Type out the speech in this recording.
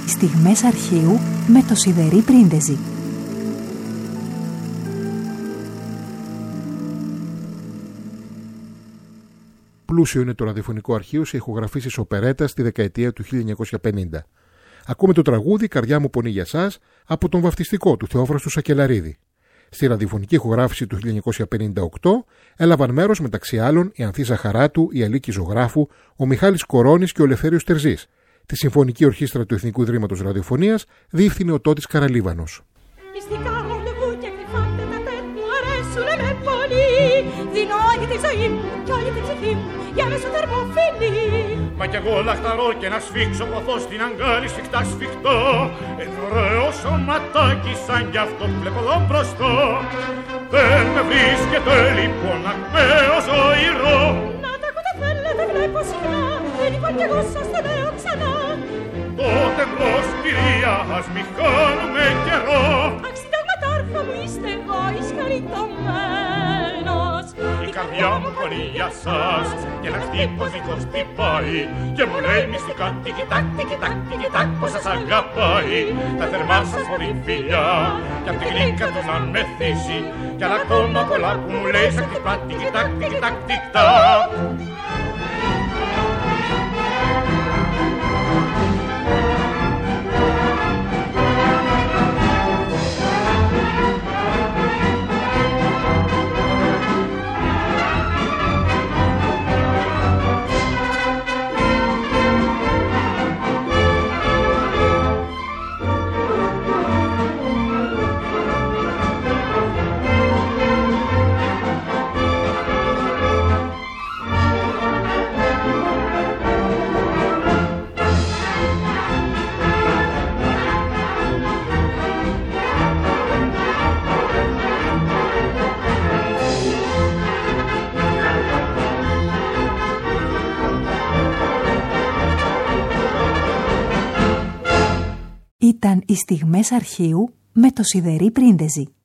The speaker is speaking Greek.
Στιγμές αρχείου με το Σιδερή Πρίντεζη. Πλούσιο είναι το ραδιοφωνικό αρχείο σε ηχογραφήσεις οπερέτας στη δεκαετία του 1950. Ακούμε το τραγούδι «Καρδιά μου πονεί για σας» από τον βαφτιστικό του Θεόφραστου Σακελαρίδη. Στη ραδιοφωνική ηχογράφηση του 1958 έλαβαν μέρος μεταξύ άλλων η Ανθή Ζαχαράτου, η Αλίκη Ζωγράφου, ο Μιχάλης Κορώνης και ο Ελευθέριος Τερζής. Τη Συμφωνική Ορχήστρα του Εθνικού Ιδρύματος Ραδιοφωνίας διεύθυνε ο Τότης Καραλίβανος. Μα κι εγώ λαχταρώ και να σφίξω ποθώ στην αγκάλη σφιχτά σφιχτό. Ένα ωραίο σωματάκι σαν κι αυτό βλέπω εδώ μπροστά. Δεν με βρίσκεται λοιπόν ακμαίο ζωηρό. Να τα ακούτε θέλετε βλέπω συχνά. Δεν είπα κι εγώ σας το λέω ξανά. Τότε μπρος κυρία ας μη χάνουμε καιρό. Αξιταγματάρχα μου είστε εγώ εις χαριτωμένος. Η καρδιά μου πονεί για σας και ένα χτύπος δικός χτυπάει και μου λέει μυστικά τικιτάκ, τικιτάκ, τικιτάκ πως σας αγαπάει. Τα θερμά σας πολύ φιλιά κι απ' τη γλύκα του να μεθύσει κι άλλα ακόμα πολλά που μου λέει σαν χτυπά τικιτάκ, τικιτάκ, τικιτάκ. Ήταν οι Στιγμές αρχείου με το Σιδερή Πρίντεζη.